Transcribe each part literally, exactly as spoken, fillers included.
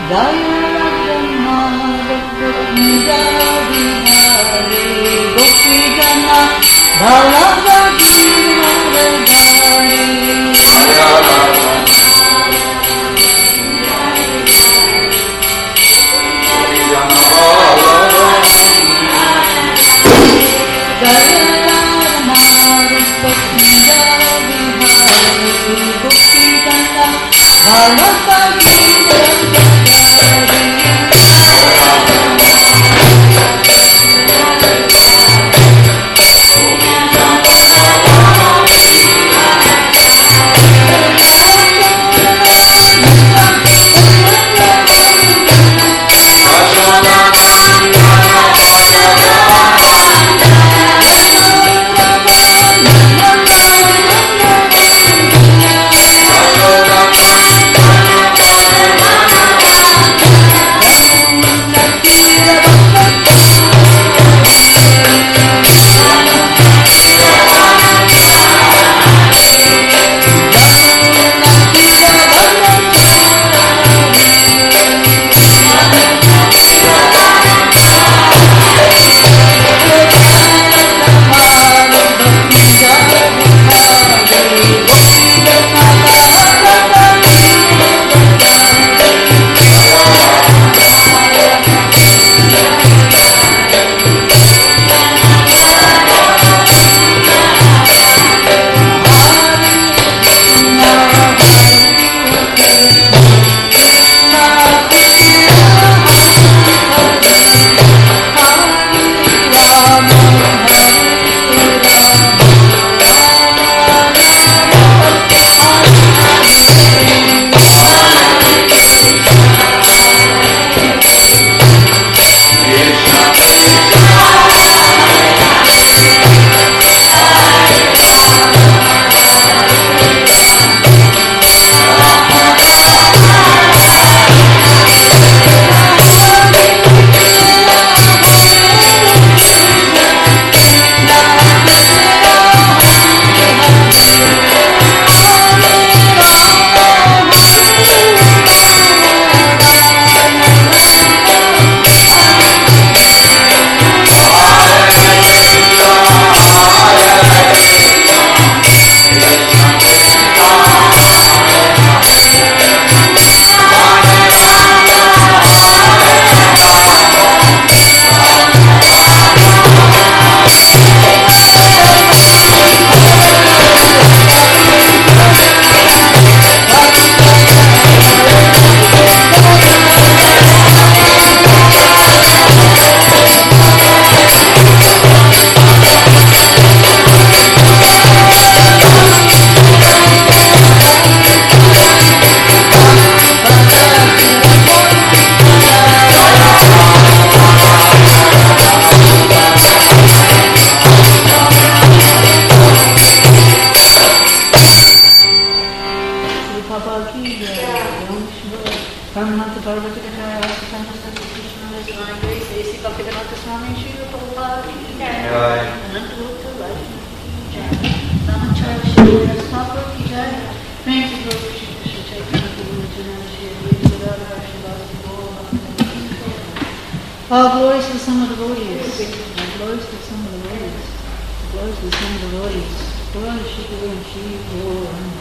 All glories to some of the devotees. All glories to some of the devotees. Glories to some of the devotees. Glories to the devotees.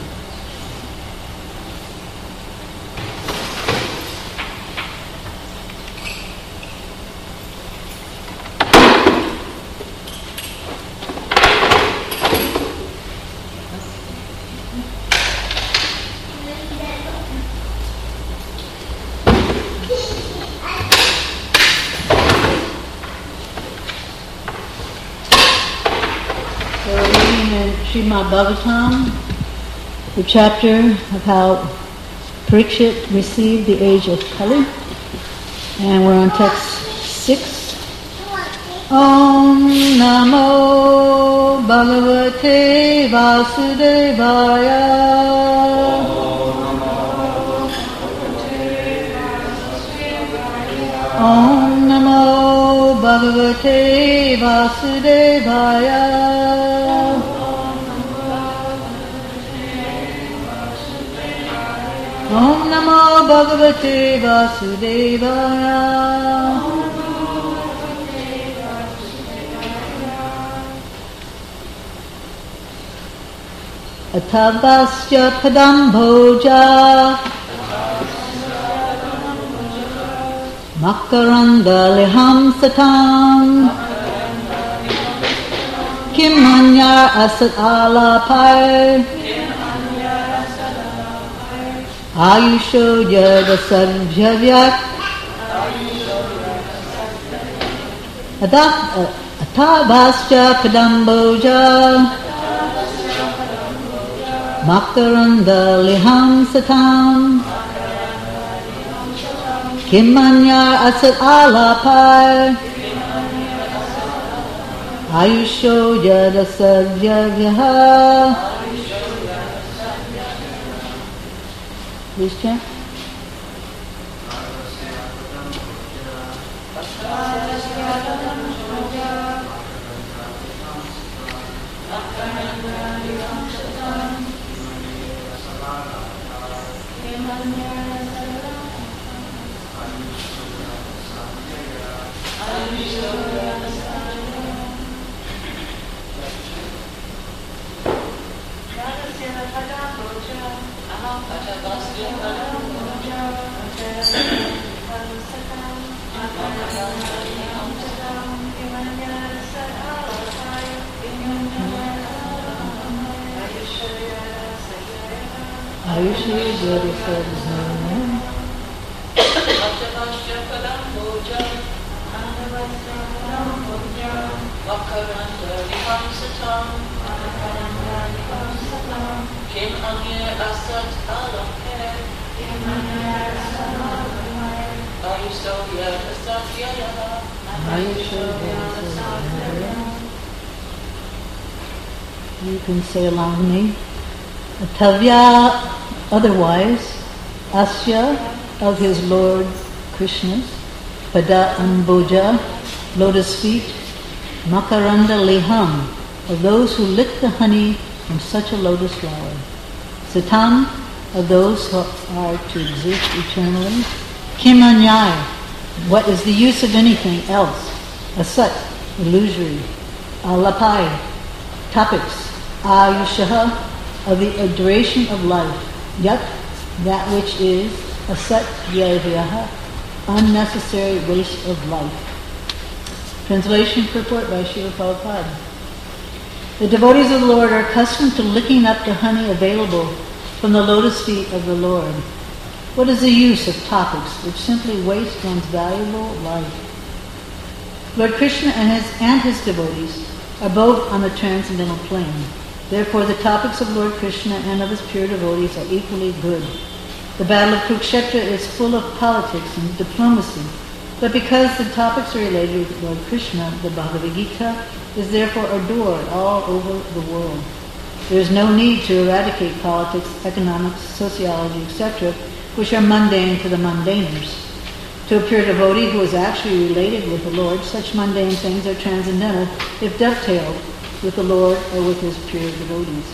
Srimad Bhagavatam, the chapter of how Parikshit received the age of Kali, and we're on text six. Om Namo Bhagavate Vasudevaya. Om Namo Bhagavate Vasudevaya. Om Namo Bhagavate Vasudevaya. Atavasya padam bhoja Makaranda liham satam Kimanya asat alapai Ayusho yada sarjavyak Atavasya padam bhoja Makaranda liham satam Kimanya asat alapai Ayusho yada sadhyavyaha. Please chant. Ayushi Guru Sadhana Atavasya Padam Bhoja Makaranda Liham Satam Kim Anya Asat Alakhe Ayuso Yada Satyaya Ayushi Guru Sadhana. You can say along with me. Atavya, otherwise, Asya, of his Lord Krishna's, Pada Amboja, lotus feet, Makaranda Liham, of those who lick the honey from such a lotus flower, Satam, of those who are to exist eternally, Kimanyai, what is the use of anything else, Asat, illusory, Alapai, topics, Ayushaha, of the duration of life, Yat, that which is asat yavyaha, unnecessary waste of life. Translation purport by Srila Prabhupada. The devotees of the Lord are accustomed to licking up the honey available from the lotus feet of the Lord. What is the use of topics which simply waste one's valuable life? Lord Krishna and his, and his devotees are both on the transcendental plane. Therefore, the topics of Lord Krishna and of his pure devotees are equally good. The battle of Kurukshetra is full of politics and diplomacy, but because the topics are related with Lord Krishna, the Bhagavad Gita is therefore adored all over the world. There is no need to eradicate politics, economics, sociology, et cetera, which are mundane to the mundaners. To a pure devotee who is actually related with the Lord, such mundane things are transcendental if dovetailed with the Lord or with his pure devotees.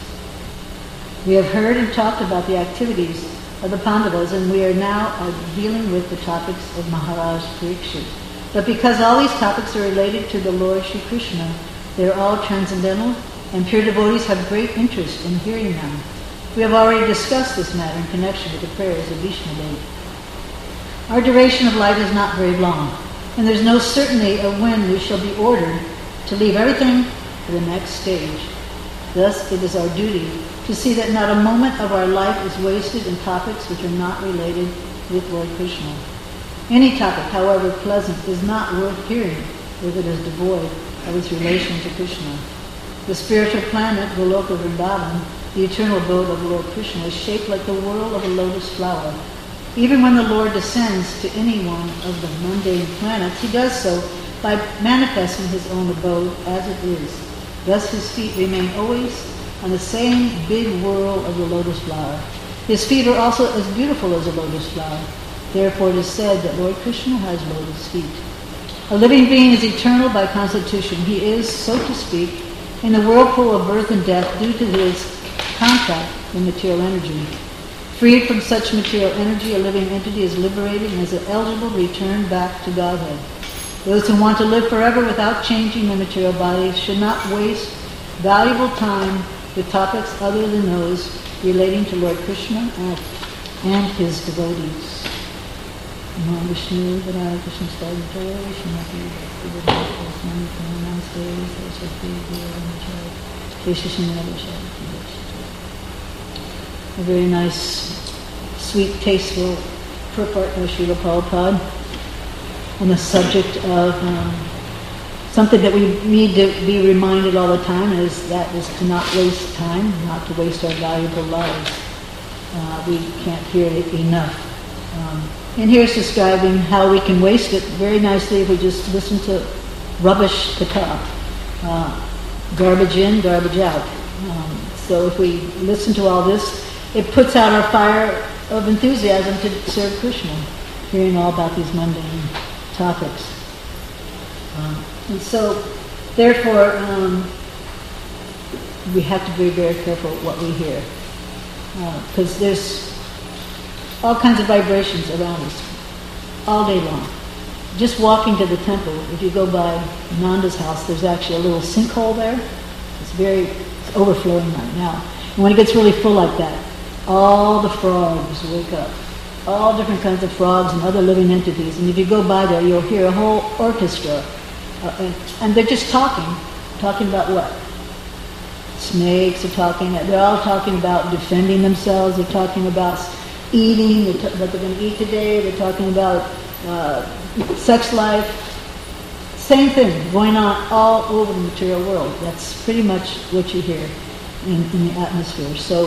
We have heard and talked about the activities of the Pandavas, and we are now uh, dealing with the topics of Maharaj Parikshit. But because all these topics are related to the Lord Shri Krishna, they are all transcendental, and pure devotees have great interest in hearing them. We have already discussed this matter in connection with the prayers of Vishnu-Dev. Our duration of life is not very long, and there is no certainty of when we shall be ordered to leave everything for the next stage. Thus, it is our duty to see that not a moment of our life is wasted in topics which are not related with Lord Krishna. Any topic, however pleasant, is not worth hearing if it is devoid of its relation to Krishna. The spiritual planet, Goloka Vrindavan, the eternal abode of Lord Krishna, is shaped like the whorl of a lotus flower. Even when the Lord descends to any one of the mundane planets, he does so by manifesting his own abode as it is. Thus his feet remain always on the same big whorl of the lotus flower. His feet are also as beautiful as a lotus flower. Therefore it is said that Lord Krishna has lotus feet. A living being is eternal by constitution. He is, so to speak, in the whirlpool of birth and death due to his contact with material energy. Freed from such material energy, a living entity is liberated and is eligible to return back to Godhead. Those who want to live forever without changing their material body should not waste valuable time with topics other than those relating to Lord Krishna and, and his devotees. Namo Vishnu Padaya Krishna Stadhya Srimati Bhakti-vedanta Namaste Saraswati Devi. A very nice, sweet, tasteful purport of Srila Prabhupada on the subject of um, something that we need to be reminded all the time is that is to not waste time, not to waste our valuable lives. Uh, we can't hear it enough. Um, and here's describing how we can waste it very nicely if we just listen to rubbish katha. Uh, garbage in, garbage out. Um, so if we listen to all this, it puts out our fire of enthusiasm to serve Krishna, hearing all about these mundane topics. Um, and so, therefore, um, we have to be very careful what we hear. Because uh, there's all kinds of vibrations around us, all day long. Just walking to the temple, if you go by Nanda's house, there's actually a little sinkhole there. It's very, it's overflowing right now. And when it gets really full like that, all the frogs wake up. All different kinds of frogs and other living entities. And if you go by there, you'll hear a whole orchestra. Uh, and, and they're just talking. Talking about what? Snakes are talking. They're all talking about defending themselves. They're talking about eating, they're t- what they're going to eat today. They're talking about uh, sex life. Same thing going on all over the material world. That's pretty much what you hear in, in the atmosphere. So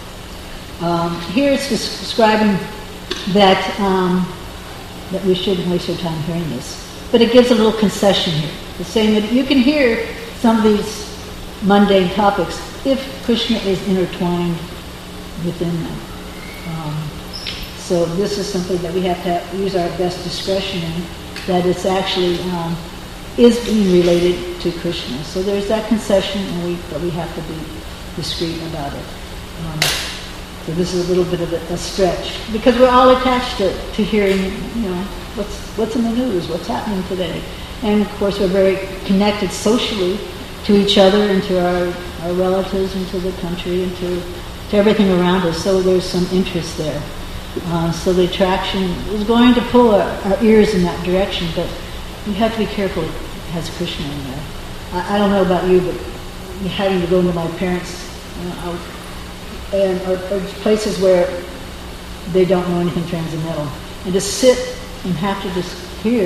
um, here it's describing that um, that we shouldn't waste our time hearing this. But it gives a little concession here. It's saying that you can hear some of these mundane topics if Krishna is intertwined within them. Um, so this is something that we have to use our best discretion in, that it's actually um, is being related to Krishna. So there's that concession, and we, but we have to be discreet about it. Um, so this is a little bit of a, a stretch, because we're all attached to, to hearing, you know, what's what's in the news, what's happening today. And of course we're very connected socially to each other and to our, our relatives and to the country and to, to everything around us. So there's some interest there. Uh, so the attraction is going to pull our, our ears in that direction, but you have to be careful it has Krishna in there. I, I don't know about you, but having to go into my parents' you know, out, and or, or places where they don't know anything transcendental, and to sit and have to just hear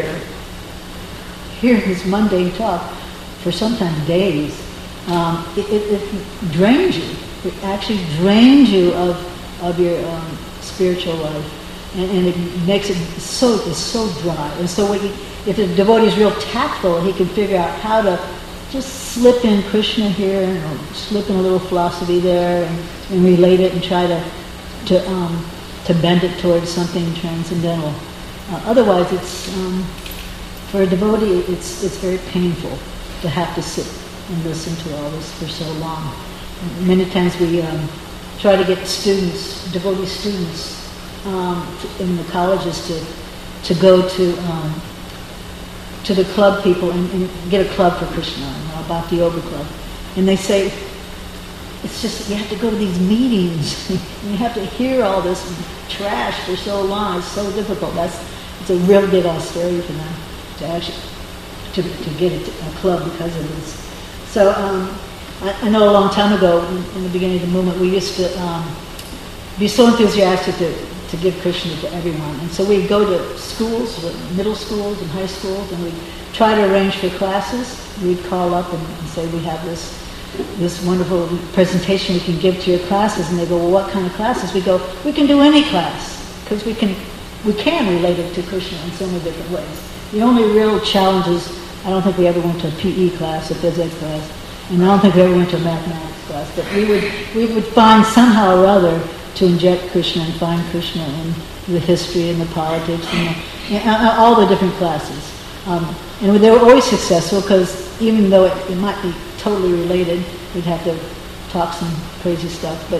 hear his mundane talk for sometimes days, um, it, it, it drains you. It actually drains you of of your um, spiritual life, and, and it makes it so it's so dry. And so, what you, if the devotee is real tactful, he can figure out how to just slip in Krishna here, and or slip in a little philosophy there, and, and relate it, and try to to um, to bend it towards something transcendental. Uh, otherwise, it's um, for a devotee, it's it's very painful to have to sit and listen to all this for so long. And many times we um, try to get students, devotee students, um, to, in the colleges to to go to um, to the club people and, and get a club for Krishna, you know, about the yoga club, and they say it's just you have to go to these meetings. You have to hear all this trash for so long. It's so difficult. That's it's a real big austerity for them to actually to, to get a, a club because of this. So um, I, I know a long time ago, in, in the beginning of the movement, we used to um, be so enthusiastic to, to give Krishna to everyone. And so we'd go to schools, middle schools and high schools, and we'd try to arrange for classes. We'd call up and, and say, we have this this wonderful presentation we can give to your classes. And they go, well, what kind of classes? We go, we can do any class, because we can we can relate it to Krishna in so many different ways. The only real challenge is, I don't think we ever went to a P E class, a physics class, and I don't think we ever went to a mathematics class, but we would we would find somehow or other to inject Krishna and find Krishna in the history and the politics and, the, and all the different classes. Um, and they were always successful, because even though it, it might be totally related, we'd have to talk some crazy stuff, but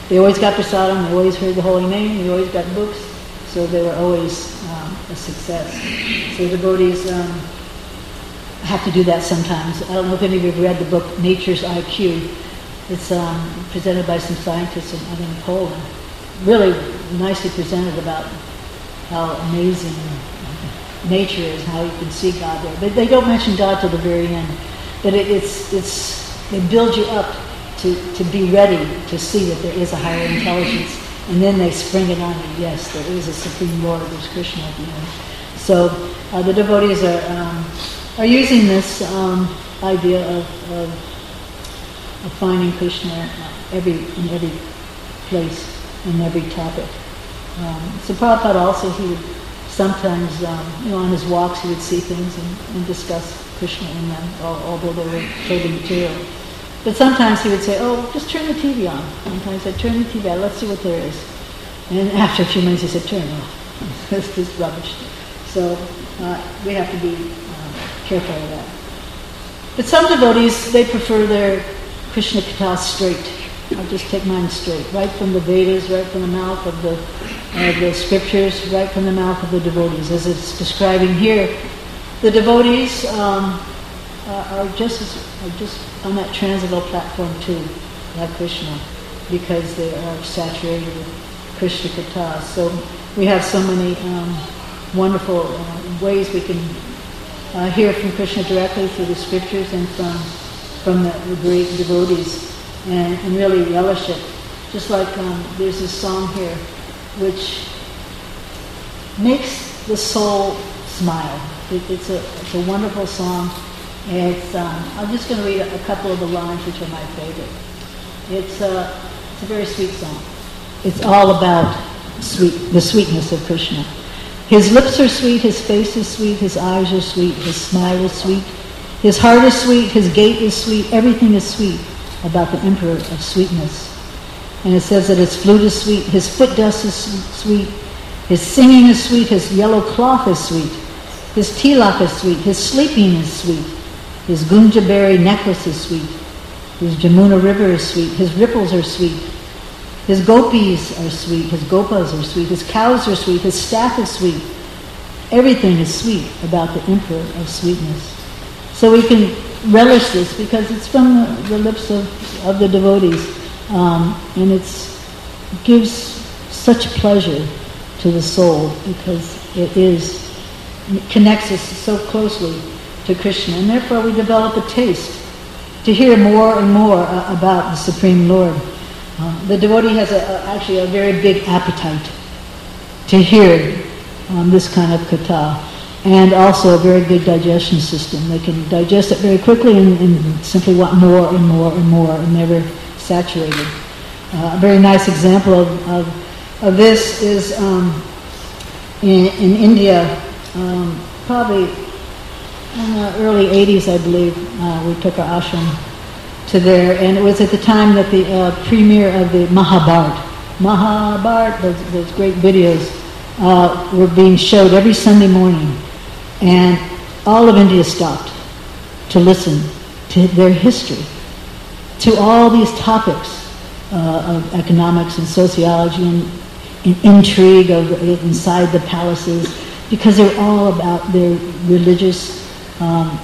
they always got prasadam, they always heard the holy name, they always got books, so they were always um, a success. So devotees um, have to do that sometimes. I don't know if any of you have read the book Nature's I Q. It's um, presented by some scientists in, I think, in Poland. Really nicely presented about how amazing nature is, how you can see God there. But they don't mention God till the very end. But it, it's it's they build you up to, to be ready to see that there is a higher intelligence, and then they spring it on you. Yes, there is a Supreme Lord, there's Krishna at the end. So uh, the devotees are um, are using this um, idea of, of of finding Krishna every in every place, in every topic. Um, so Prabhupada also, he would sometimes, um, you know, on his walks, he would see things and, and discuss Krishna in them, although they were totally material. But sometimes he would say, oh, just turn the T V on. Sometimes he'd say, turn the T V on, let's see what there is. And after a few minutes he said, turn it off. It's just rubbish. So uh, we have to be uh, careful of that. But some devotees, they prefer their Krishna Katha straight. I'll just take mine straight, right from the Vedas, right from the mouth of the, of the scriptures, right from the mouth of the devotees. As it's describing here, the devotees um, are, are just as, are just on that transcendental platform too, like Krishna, because they are saturated with Krishna Katha. So we have so many um, wonderful uh, ways we can uh, hear from Krishna directly through the scriptures and from from the, the great devotees. And, and really relish it. Just like um, there's this song here which makes the soul smile. It, it's a it's a wonderful song. It's um, I'm just going to read a, a couple of the lines which are my favorite. It's a it's a very sweet song. It's all about sweet the sweetness of Krishna. His lips are sweet, his face is sweet, his eyes are sweet, his smile is sweet, his heart is sweet, his gait is sweet, everything is sweet about the Emperor of Sweetness. And it says that his flute is sweet, his foot dust is sweet, his singing is sweet, his yellow cloth is sweet, his tilak is sweet, his sleeping is sweet, his gunja berry necklace is sweet, his Jamuna river is sweet, his ripples are sweet, his gopis are sweet, his gopas are sweet, his cows are sweet, his staff is sweet. Everything is sweet about the Emperor of Sweetness. So we can relish this because it's from the, the lips of, of the devotees, um, and it's, it gives such pleasure to the soul because it is it connects us so closely to Krishna, and therefore we develop a taste to hear more and more uh, about the Supreme Lord. Uh, the devotee has a, a, actually a very big appetite to hear um, this kind of katha. And also a very good digestion system. They can digest it very quickly and, and simply want more and more and more and never saturated. Uh, a very nice example of, of, of this is um, in, in India, um, probably in the early eighties, I believe, uh, we took our ashram to there, and it was at the time that the uh, premiere of the Mahabharata, Mahabharata, those, those great videos, uh, were being showed every Sunday morning. And all of India stopped to listen to their history, to all these topics uh, of economics and sociology and, and intrigue of inside the palaces, because they're all about their religious um,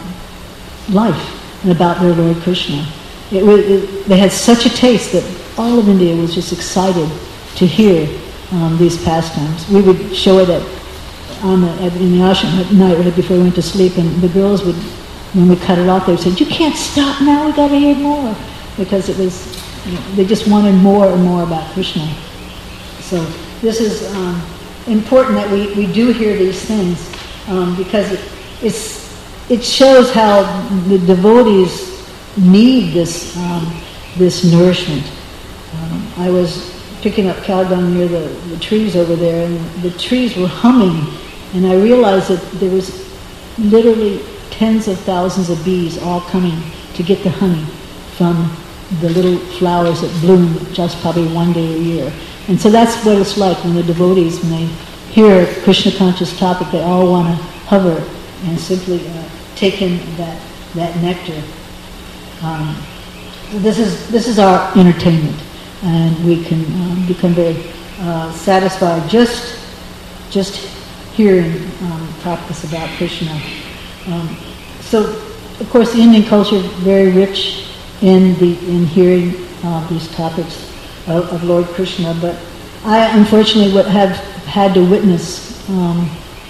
life and about their Lord Krishna. It, it, they had such a taste that all of India was just excited to hear um, these pastimes. We would show it at on the, at, in the ashram at night right before we went to sleep, and the girls would, when we cut it off, they would say, "You can't stop now, we got to hear more," because it was, you know, they just wanted more and more about Krishna. So this is um, important that we, we do hear these things um, because it, it's it shows how the devotees need this um, this nourishment. Um, I was picking up cow dung near the, the trees over there, and the trees were humming. And I realized that there was literally tens of thousands of bees all coming to get the honey from the little flowers that bloom just probably one day a year. And so that's what it's like when the devotees, when they hear a Krishna conscious topic, they all want to hover and simply uh, take in that that nectar. Um, this is this is our entertainment. and we can um, become very uh, satisfied just just hearing um, topics about Krishna. Um, so, of course, the Indian culture is very rich in the in hearing uh, these topics of, of Lord Krishna, but I unfortunately would have had to witness um,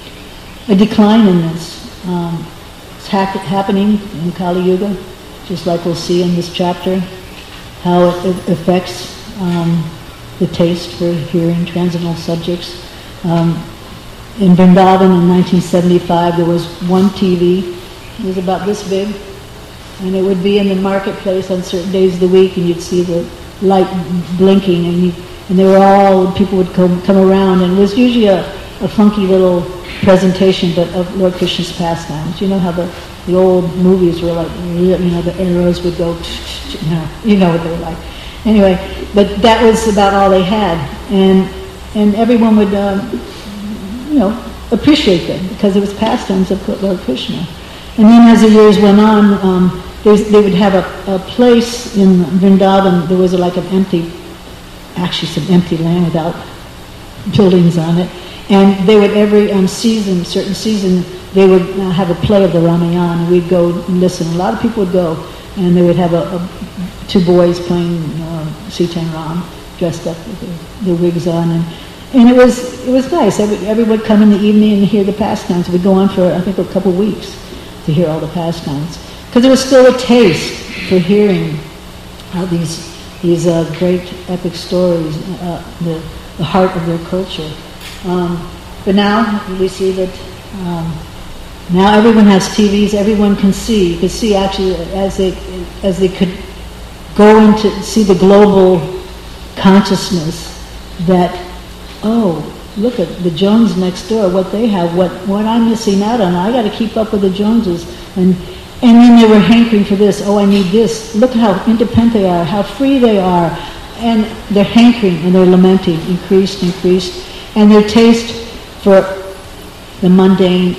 a decline in this. Um, it's hap- happening in Kali Yuga, just like we'll see in this chapter, how it, it affects um, the taste for hearing transcendental subjects. Um, in Vrindavan in nineteen seventy-five, there was one T V. It was about this big, and it would be in the marketplace on certain days of the week, and you'd see the light blinking, and you, and they were all, people would come come around, and it was usually a, a funky little presentation, but of Lord Krishna's pastimes. You know how the, the old movies were like, you know, the arrows would go, you know, you know what they were like. Anyway, but that was about all they had, and and everyone would, um, you know, appreciate them because it was pastimes of Lord Krishna. And then as the years went on, um, they would have a, a place in Vrindavan. There was a, like an empty, actually some empty land without buildings on it. And they would every um, season, certain season, they would uh, have a play of the Ramayana. And we'd go and listen. A lot of people would go, and they would have a, a two boys playing uh, Sita and Ram, dressed up with their, their wigs on, and and it was it was nice. Every, everyone would come in the evening and hear the pastimes. It would go on for I think a couple of weeks to hear all the pastimes, because there was still a taste for hearing uh, these these uh, great epic stories, uh, the the heart of their culture. Um, but now we see that um, now everyone has T Vs. Everyone can see. You can see actually as they as they could go into see the global consciousness that, oh, look at the Jones next door, what they have, what, what I'm missing out on. I got to keep up with the Joneses. And and then they were hankering for this. Oh, I need this. Look how independent they are, how free they are. And they're hankering and they're lamenting, increased, increased. And their taste for the mundane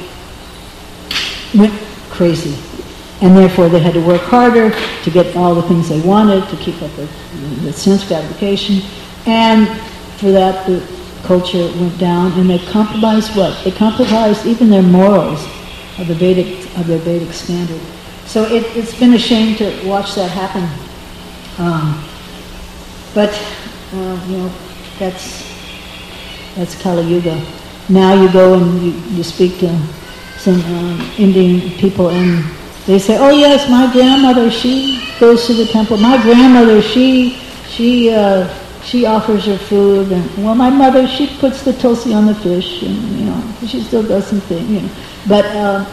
went crazy. And therefore they had to work harder to get all the things they wanted, to keep up with, with sense gratification. And for that, the culture went down, and they compromised what? They compromised even their morals of the Vedic of their Vedic standard. So it, it's been a shame to watch that happen. Um, but uh, you know, that's that's Kali Yuga. Now you go and you, you speak to some um, Indian people, and they say, "Oh yes, my grandmother, she goes to the temple. My grandmother, she she." Uh, She offers her food, and well, my mother, she puts the tulsi on the fish, and you know, she still does some things, you know. But uh,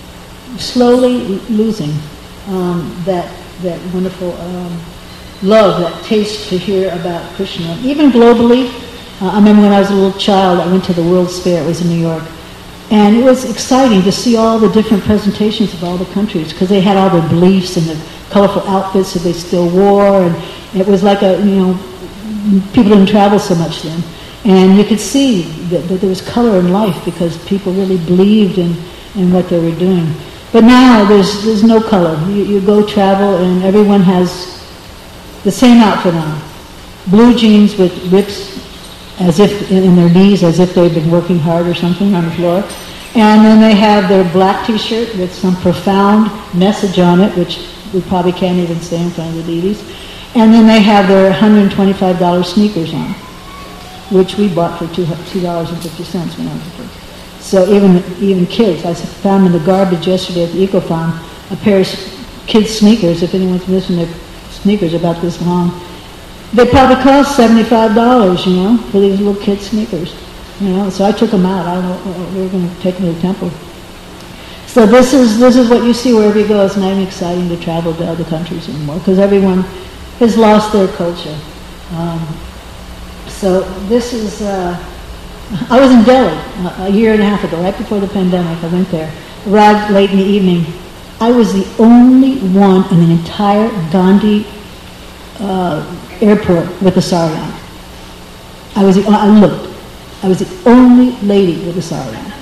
slowly losing um, that that wonderful um, love, that taste to hear about Krishna. Even globally, uh, I remember when I was a little child, I went to the World's Fair. It was in New York, and it was exciting to see all the different presentations of all the countries, because they had all their beliefs and the colorful outfits that they still wore, and it was like a, you know. People didn't travel so much then, and you could see that, that there was color in life because people really believed in, in what they were doing. But now there's there's no color. You, you go travel and everyone has the same outfit on, blue jeans with rips as if in their knees, as if they've been working hard or something on the floor, and then they have their black T-shirt with some profound message on it, which we probably can't even say in front of the deities. And then they have their one hundred twenty-five dollars sneakers on, which we bought for two dollars and fifty cents when I was a kid. So even even kids, I found in the garbage yesterday at the Eco Farm a pair of kids' sneakers, if anyone's missing their sneakers about this long. They probably cost seventy-five dollars, you know, for these little kids' sneakers. You know, so I took them out. I don't know, we were going to take them to the temple. So this is this is what you see wherever you go. It's not even exciting to travel to other countries anymore because everyone has lost their culture. Um, so this is, uh, I was in Delhi a, a year and a half ago, right before the pandemic. I went there, arrived late in the evening. I was the only one in the entire Gandhi uh, airport with a sari on. I was the, I looked, I was the only lady with a sari on.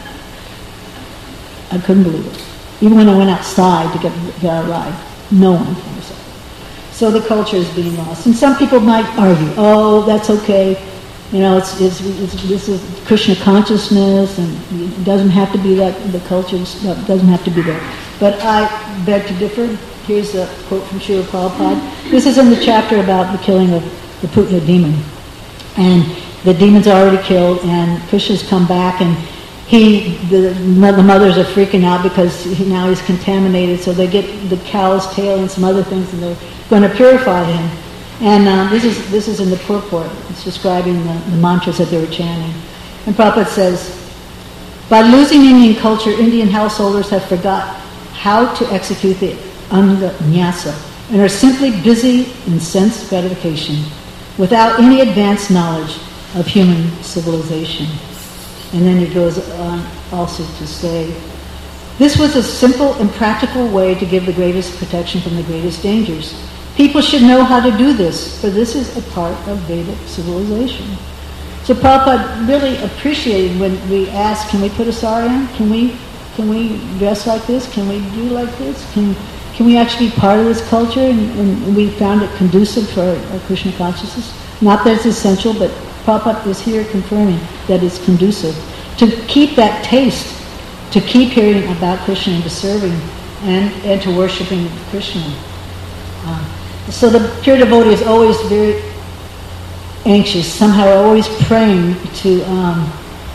I couldn't believe it. Even when I went outside to get, get a ride, no one had a sari. So the culture is being lost. And some people might argue, oh, that's okay. You know, it's, it's, it's this is Krishna consciousness, and it doesn't have to be that, the culture doesn't have to be there. But I beg to differ. Here's a quote from Srila Prabhupada. This is in the chapter about the killing of the Putna demon. And the demon's already killed, and Krishna's come back, and he, the, the mothers are freaking out because he, now he's contaminated, so they get the cow's tail and some other things, and they're going to purify him. And uh, this is this is in the purport. It's describing the, the mantras that they were chanting. And Prabhupada says, by losing Indian culture, Indian householders have forgot how to execute the anga nyasa and are simply busy in sense gratification without any advanced knowledge of human civilization. And then he goes on also to say, this was a simple and practical way to give the greatest protection from the greatest dangers. People should know how to do this, for this is a part of Vedic civilization. So Prabhupada really appreciated when we asked, can we put a sari on? Can we can we dress like this? Can we do like this? Can can we actually be part of this culture? And, and we found it conducive for our, our Krishna consciousness. Not that it's essential, but Prabhupada is here confirming that it's conducive. To keep that taste, to keep hearing about Krishna and to serving and, and to worshiping Krishna. Uh, so the pure devotee is always very anxious, somehow always praying to um,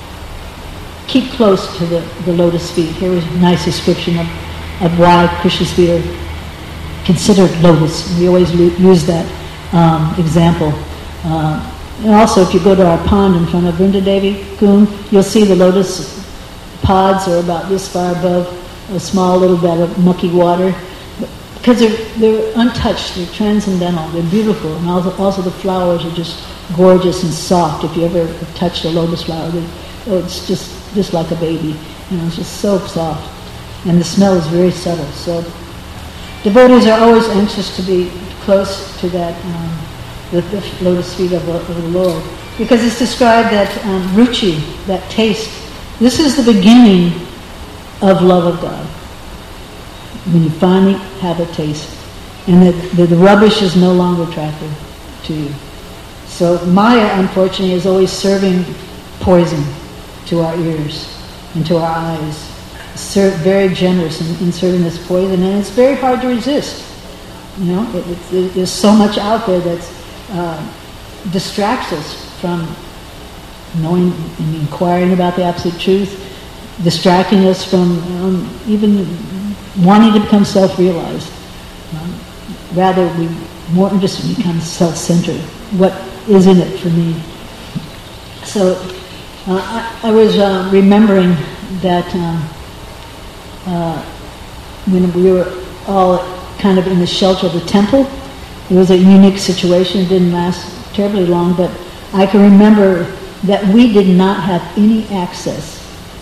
keep close to the, the lotus feet. Here is a nice description of, of why Krishna's feet are considered lotus. We always lo- use that um, example. Uh, and also, if you go to our pond in front of Vrinda Devi Kund, you'll see the lotus pods are about this far above a small little bed of mucky water. Because they're, they're untouched, they're transcendental, they're beautiful, and also, also the flowers are just gorgeous and soft. If you ever have touched a lotus flower, they, oh, it's just just like a baby. You know, it's just so soft, and the smell is very subtle. So devotees are always anxious to be close to that, um, the, the lotus feet of the, of the Lord, because it's described that um, ruchi, that taste. This is the beginning of love of God. When you finally have a taste, and that the, the rubbish is no longer attractive to you. So Maya, unfortunately, is always serving poison to our ears and to our eyes. Ser- very generous in, in serving this poison, and it's very hard to resist. You know, it, it, it, there's so much out there that uh, distracts us from knowing and inquiring about the absolute truth, distracting us from um, even wanting to become self-realized. Um, rather, we more interested in becoming self-centered. What is in it for me? So uh, I, I was uh, remembering that uh, uh, when we were all kind of in the shelter of the temple, it was a unique situation. It didn't last terribly long, but I can remember that we did not have any access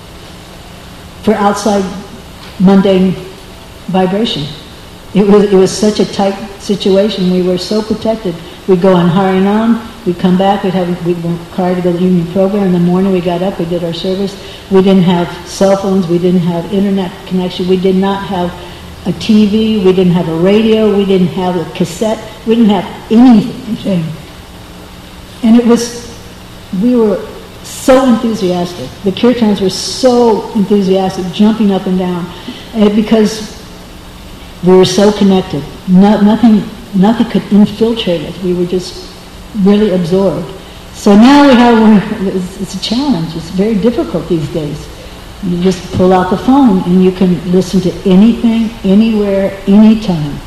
for outside mundane vibration. It was it was such a tight situation. We were so protected. We'd go on Harinam, we'd come back, we'd have we'd be required to go to the evening program. In the morning we got up, we did our service. We didn't have cell phones, we didn't have internet connection, we did not have a T V, we didn't have a radio, we didn't have a cassette, we didn't have anything. And it was, we were so enthusiastic. The kirtans were so enthusiastic, jumping up and down, and because we were so connected. No, nothing, nothing could infiltrate us. We were just really absorbed. So now we have, it's, it's a challenge. It's very difficult these days. You just pull out the phone and you can listen to anything, anywhere, anytime.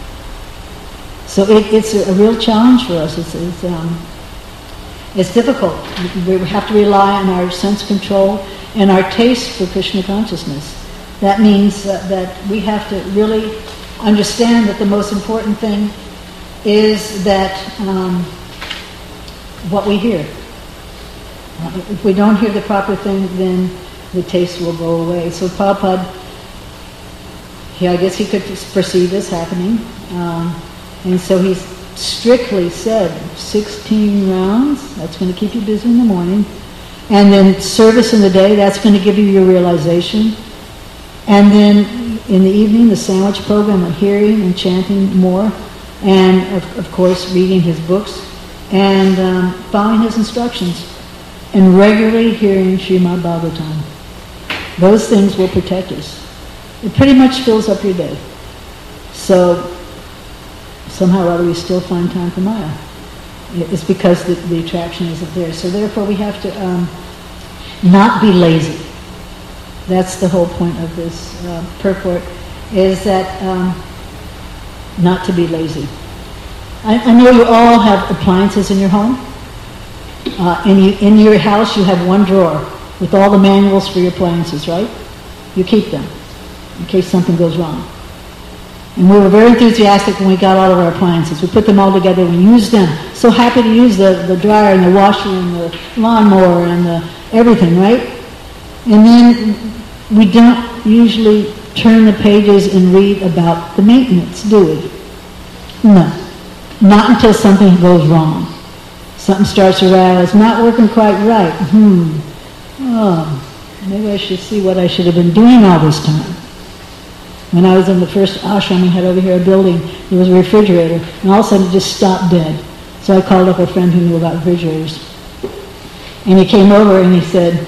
So it, it's a, a real challenge for us. It's, it's, um, it's difficult. We have to rely on our sense control and our taste for Krishna consciousness. That means uh, that we have to really understand that the most important thing is that um, what we hear. Uh, if we don't hear the proper thing, then the taste will go away. So Prabhupada, he, I guess he could perceive this happening, um, and so he strictly said sixteen rounds, that's going to keep you busy in the morning, and then service in the day, that's going to give you your realization, and then in the evening, the sandwich program of hearing and chanting more, and of, of course reading his books and um, following his instructions and regularly hearing Srimad Bhagavatam. Those things will protect us. It pretty much fills up your day. So somehow or other we still find time for Maya. It's because the, the attraction isn't there. So therefore we have to um, not be lazy. That's the whole point of this uh, purport, is that um, not to be lazy. I, I know you all have appliances in your home. Uh, and you, in your house you have one drawer with all the manuals for your appliances, right? You keep them in case something goes wrong. And we were very enthusiastic when we got all of our appliances. We put them all together and we used them. So happy to use the, the dryer and the washer and the lawnmower and the everything, right? And then we don't usually turn the pages and read about the maintenance, do we? No. Not until something goes wrong. Something starts to rattle. It's not working quite right. Hmm. Oh, maybe I should see what I should have been doing all this time. When I was in the first ashram we had over here, a building, there was a refrigerator, and all of a sudden it just stopped dead. So I called up a friend who knew about refrigerators. And he came over and he said,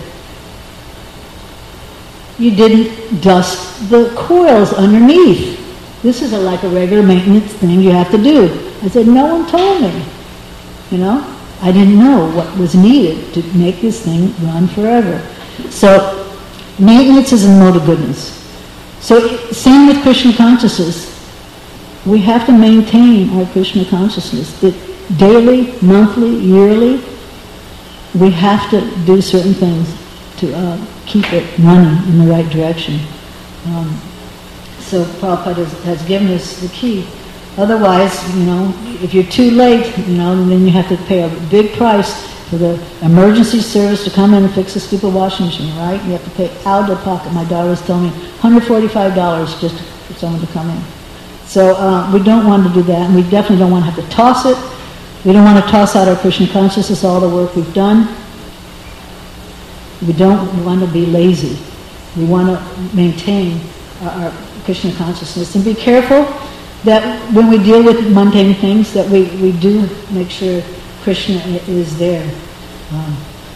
"You didn't dust the coils underneath. This is a, like a regular maintenance thing you have to do." I said, "No one told me." You know? I didn't know what was needed to make this thing run forever. So, maintenance is a mode of goodness. So, same with Krishna consciousness. We have to maintain our Krishna consciousness. That daily, monthly, yearly, we have to do certain things to uh, keep it running in the right direction. Um, so Prabhupada has, has given us the key. Otherwise, you know, if you're too late, you know, then you have to pay a big price for the emergency service to come in and fix a stupid washing machine, right? You have to pay out of pocket. My daughter was telling me one hundred forty-five dollars just for someone to come in. So uh, we don't want to do that, and we definitely don't want to have to toss it. We don't want to toss out our Krishna consciousness, all the work we've done. We don't want to be lazy. We want to maintain our, our Krishna consciousness and be careful that when we deal with mundane things, that we, we do make sure Krishna is there. Um,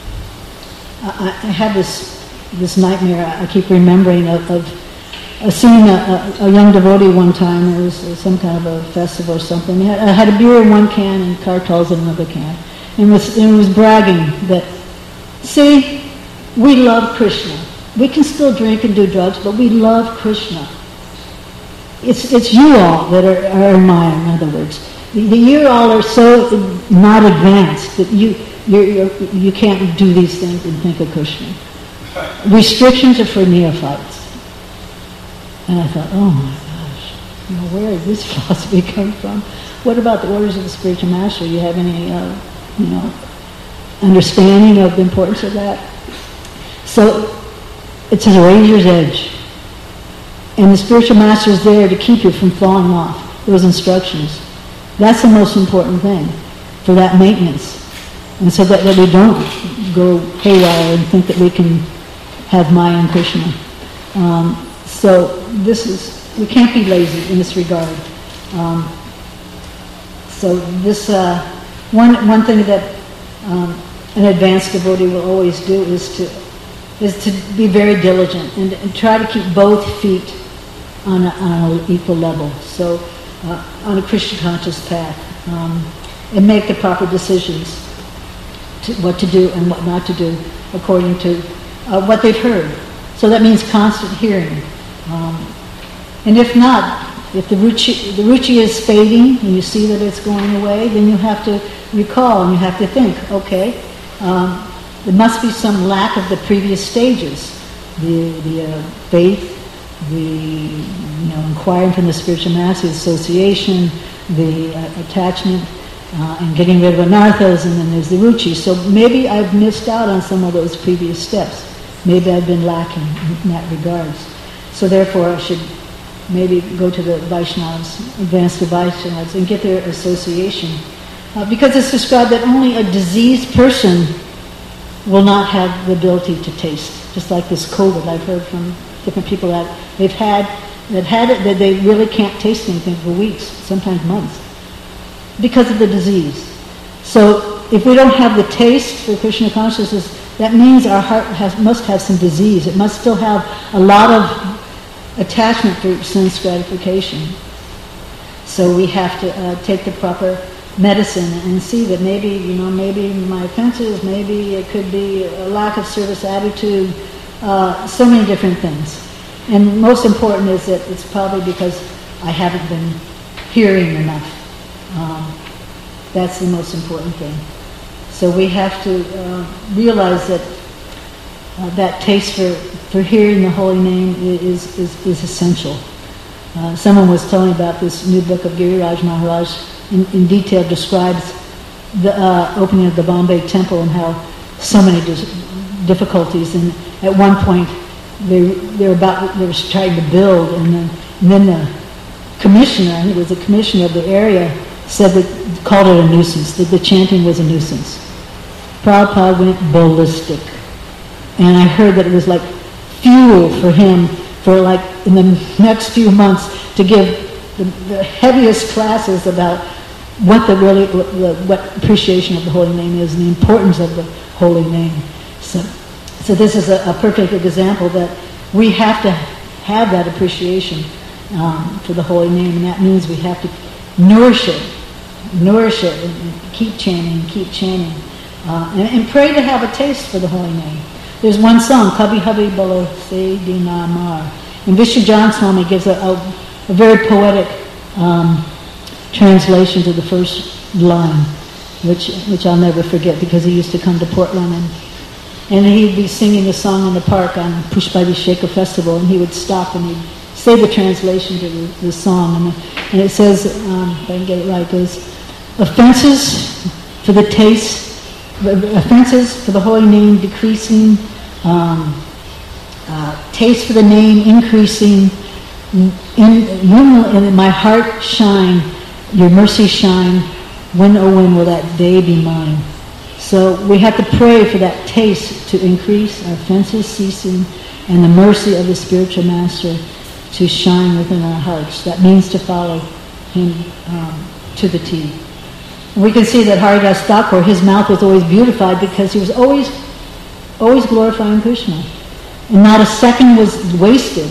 I, I have this this nightmare I keep remembering of, of uh, seeing a, a, a young devotee one time. There was some kind of a festival or something. I had, I had a beer in one can and kartals in another can. And was, and was bragging that, see, we love Krishna. We can still drink and do drugs, but we love Krishna. It's it's you all that are, are in Maya, in other words. The, the you all are so not advanced that you you're, you're, you can't do these things and think of Krishna. Restrictions are for neophytes. And I thought, oh my gosh, you know, where did this philosophy come from? What about the orders of the spiritual master? Do you have any, uh, you know, understanding of the importance of that? So it's a razor's edge. And the spiritual master is there to keep you from falling off those instructions. That's the most important thing for that maintenance. And so that, that we don't go haywire and think that we can have Maya and Krishna. Um, so this is, we can't be lazy in this regard. Um, so this, uh, one one thing that um, an advanced devotee will always do is to is to be very diligent and, and try to keep both feet on, a, on an equal level. So uh, on a Krishna conscious path, um, and make the proper decisions to what to do and what not to do according to uh, what they've heard. So that means constant hearing. Um, and if not, if the ruchi, the ruchi is fading and you see that it's going away, then you have to recall and you have to think, okay, um, there must be some lack of the previous stages, the the uh, faith, the you know inquiring from the spiritual master, association, the uh, attachment, uh, and getting rid of anarthas, and then there's the ruchi. So maybe I've missed out on some of those previous steps. Maybe I've been lacking in that regards. So therefore I should maybe go to the Vaishnavas, advance to Vaishnavas, and get their association. Uh, because it's described that only a diseased person will not have the ability to taste. Just like this COVID, I've heard from different people that they've had, that had it, that they really can't taste anything for weeks, sometimes months. because of the disease. So if we don't have the taste for Krishna consciousness, that means our heart has, must have some disease. It must still have a lot of attachment for sense gratification. So we have to uh, take the proper medicine and see that maybe, you know, maybe my offenses, maybe it could be a lack of service attitude, uh, so many different things. And most important is that it's probably because I haven't been hearing enough. Um, that's the most important thing. So we have to uh, realize that uh, that taste for, for hearing the holy name is, is, is essential. Uh, someone was telling about this new book of Giriraj Maharaj, in, in detail describes the uh, opening of the Bombay temple and how so many dis- difficulties. And at one point, they they were about they were trying to build, and then, and then the commissioner, I think it was the commissioner of the area, said that called it a nuisance, that the chanting was a nuisance. Prabhupada went ballistic, and I heard that it was like fuel for him for like in the next few months to give the, the heaviest classes about what the really what, what appreciation of the holy name is and the importance of the holy name. So, so this is a, a perfect example that we have to have that appreciation um, for the holy name, and that means we have to nourish it, nourish it, and, and keep chanting, keep chanting, uh, and, and pray to have a taste for the holy name. There's one song, Kabhi Habhi Bolo Se Dina Mar, and Vishwajan Swami gives a, a, a very poetic um, translation to the first line, which which I'll never forget because he used to come to Portland and and he'd be singing a song in the park on Pushpabhisheka Festival, and he would stop and he'd say the translation to the, the song, and, and it says, um, if I can get it right, it goes, offenses for the taste, offenses for the holy name decreasing, um, uh, taste for the name increasing, in, in, in my heart shine, your mercy shine, when oh when will that day be mine? So we have to pray for that taste to increase, our offenses ceasing, and the mercy of the spiritual master to shine within our hearts. That means to follow him um, to the T. We can see that Haridas Thakur, his mouth was always beautified because he was always, always glorifying Krishna. And not a second was wasted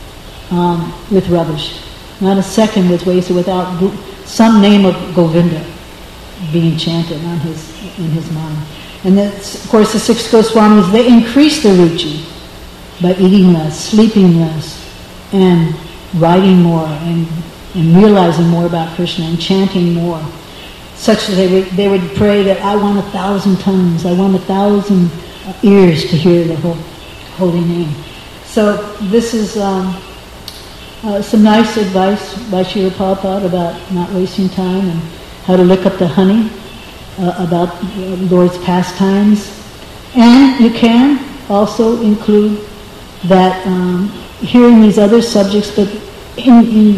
um, with rubbish. Not a second was wasted without go- some name of Govinda being chanted on his in his mind. And that's, of course, the six Goswamis, they increased their ruchi by eating less, sleeping less, and writing more, and, and realizing more about Krishna, and chanting more, such that they would, they would pray that I want a thousand tongues, I want a thousand ears to hear the whole, holy name. So this is um, uh, some nice advice by Srila Prabhupada about not wasting time and how to look up the honey, uh, about the Lord's pastimes. And you can also include that um, hearing these other subjects, but in, in,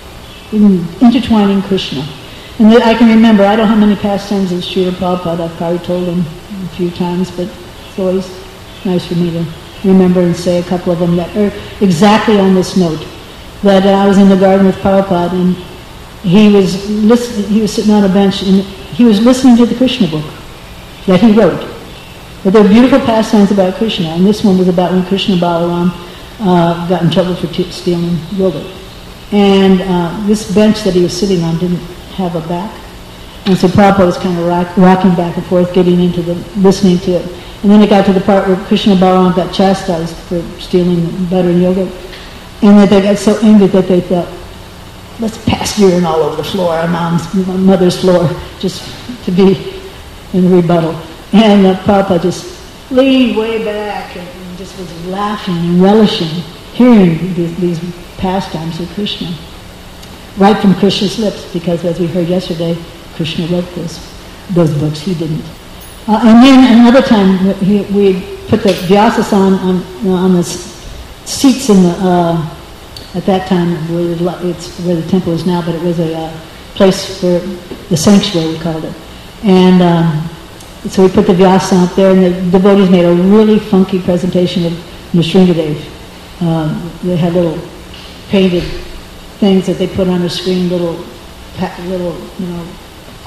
in intertwining Krishna. And I can remember, I don't know how many pastimes of Srila Prabhupada, I've probably told him a few times, but it's always nice for me to remember and say a couple of them that are exactly on this note. That uh, I was in the garden with Prabhupada, and he was listening, he was sitting on a bench, and he was listening to the Krishna book that he wrote. But there are beautiful pastimes about Krishna, and this one was about when Krishna Balaram uh, got in trouble for t- stealing yogurt. And uh, this bench that he was sitting on didn't have a back, and so Prabhupada was kind of rock, rocking back and forth, getting into the, listening to it. And then it got to the part where Krishna Balaram got chastised for stealing butter and yogurt, and that they got so angry that they thought, let's pass urine all over the floor, our mom's, my mother's floor, just to be in rebuttal. And uh, Prabhupada just leaned way back and, and just was laughing and relishing, hearing these, these pastimes of Krishna, right from Krishna's lips, because as we heard yesterday, Krishna wrote this, those books, he didn't. Uh, and then another time, he, we put the Vyasas on, on, on the seats in the, uh, at that time, where it's where the temple is now, but it was a uh, place for the sanctuary, we called it. And um, so we put the Vyasa out there, and the devotees made a really funky presentation of Nrsingadev. Um, they had little painted things that they put on the screen, little, little, you know,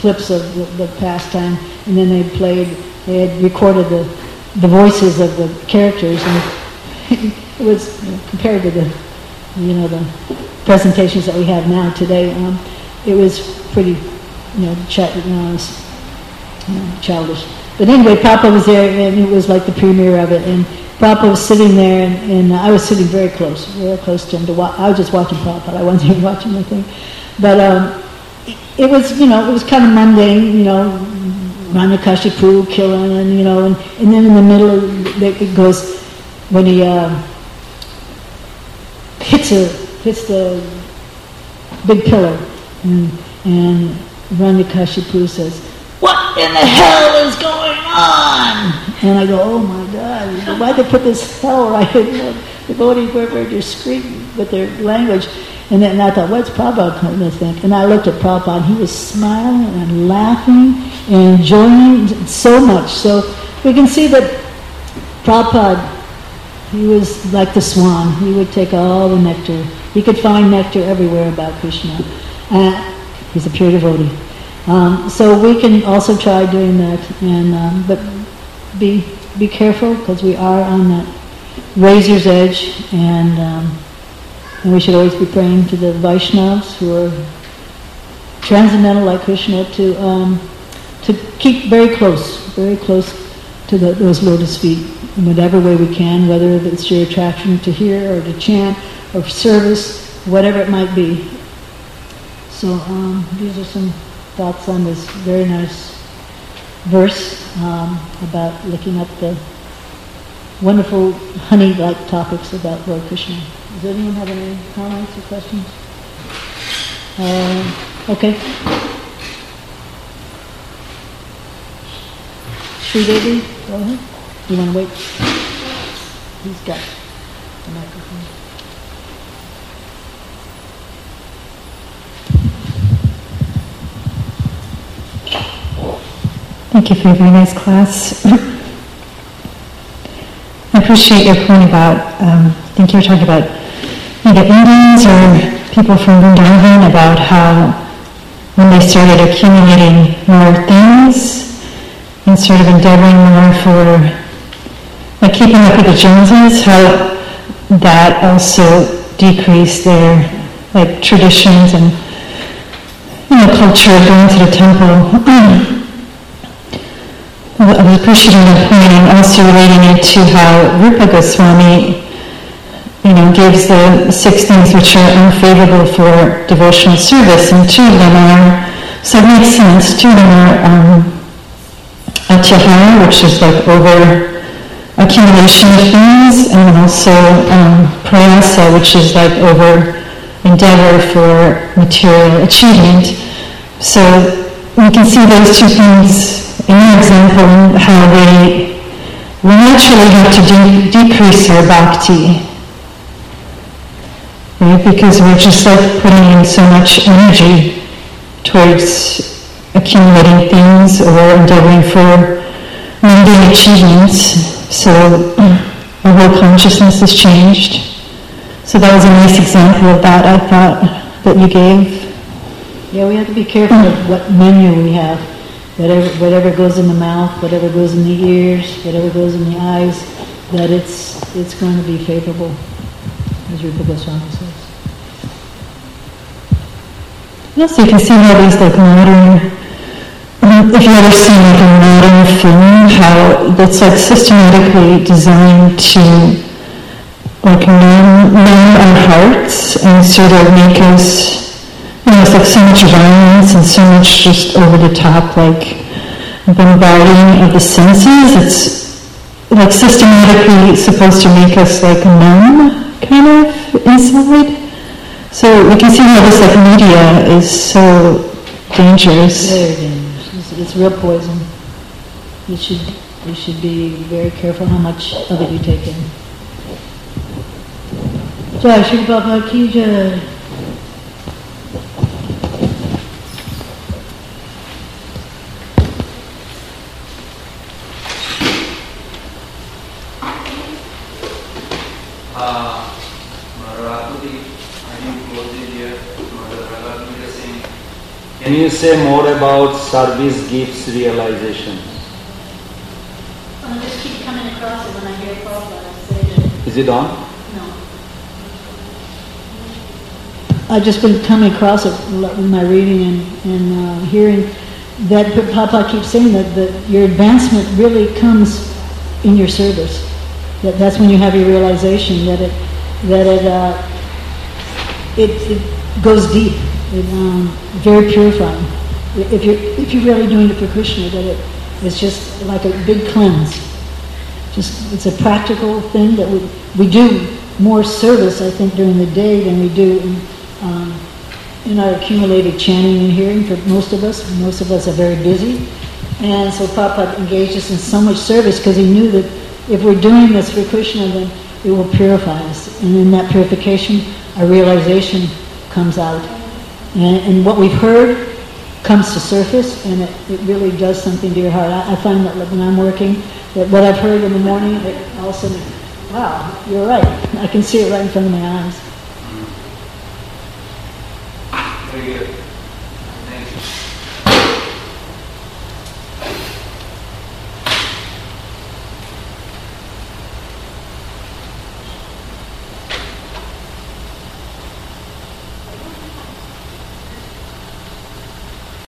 clips of the, the pastime, and then they played, they had recorded the, the voices of the characters, and it was, you know, compared to the, you know, the presentations that we have now today, um, it was pretty, you know, ch- you know, it was, you know, childish. But anyway, Prabhupada was there, and it was like the premiere of it, and Prabhupada was sitting there, and, and I was sitting very close, very close to him. To wa- I was just watching Prabhupada. I wasn't even watching the thing. But um, it, it was, you know, it was kind of mundane, you know, Hiranyakashipu killing, and, you know, and, and then in the middle it goes, when he uh, hits, a, hits the big pillar, and, and Hiranyakashipu says, "What in the hell is going on?" And I go, "Oh my God, why'd they put this hell right in the devotees where just screaming with their language?" And then I thought, what's Prabhupada going to think? And I looked at Prabhupada, and he was smiling and laughing and enjoying so much. So we can see that Prabhupada, he was like the swan. He would take all the nectar. He could find nectar everywhere about Krishna. Uh, he's a pure devotee. Um, so we can also try doing that, and um, but be be careful, because we are on that razor's edge, and, um, and we should always be praying to the Vaishnavas who are transcendental like Krishna to um, to keep very close, very close to the, those lotus feet in whatever way we can, whether it's your attraction to hear or to chant or service, whatever it might be. So um, these are some thoughts on this very nice verse um, about looking up the wonderful honey-like topics about Lord Krishna. Does anyone have any comments or questions? Uh, okay. Sri Devi, go ahead. You want to wait? He's got the microphone. Thank you for a very nice class. I appreciate your point about, um, I think you were talking about either Indians or people from Vrindavan, about how when they started accumulating more things and sort of endeavoring more for, like keeping up with the Joneses, how that also decreased their like traditions and, you know, culture of going to the temple. I was appreciating that point, and also relating it to how Rupa Goswami, you know, gives the six things which are unfavorable for devotional service, and two of them are, so it makes sense, two of them are um, atyahara, which is like over accumulation of things, and also um, prayasa, which is like over endeavor for material achievement. So we can see those two things in your example, how we, we naturally have to de- decrease our bhakti, right? Because we're just like putting in so much energy towards accumulating things or endeavoring for mundane achievements. So our whole consciousness has changed. So that was a nice example of that, I thought, that you gave. Yeah, we have to be careful of what menu we have. Whatever, whatever goes in the mouth, whatever goes in the ears, whatever goes in the eyes, that it's it's going to be favorable, as Rupa Goswami says. Also, you can see how these like modern, if you've ever seen like a modern film, how it's like systematically designed to like numb, numb our hearts and sort of make us, you know, it's like so much violence and so much just over the top, like bombarding of the senses. It's like systematically supposed to make us like numb, kind of inside. So we can see how this like media is so dangerous. Very dangerous. It's, it's real poison. You should you should be very careful how much of it you take in. Jai Shri Prabhupada ki jai. Uh, Radhuri, I think close it here. Radhuri Singh Can you say more about service gifts realization? I just keep coming across it when I hear Prabhupada say it. Is it on? No. I've just been coming across it in my reading and, and uh, hearing that Prabhupada keeps saying that, that your advancement really comes in your service. That that's when you have your realization that it that it uh, it, it goes deep, it, um, very purifying. If you're if you're really doing it for Krishna, that it it's just like a big cleanse. Just it's a practical thing that we we do more service, I think, during the day than we do in, um, in our accumulated chanting and hearing. For most of us, most of us are very busy, and so Prabhupada engaged us in so much service because he knew that if we're doing this for Krishna, then it will purify us, and in that purification, a realization comes out, and, and what we've heard comes to surface, and it, it really does something to your heart. I, I find that when I'm working, that what I've heard in the morning, it all of a sudden, wow, you're right. I can see it right in front of my eyes. Very good. Thank you.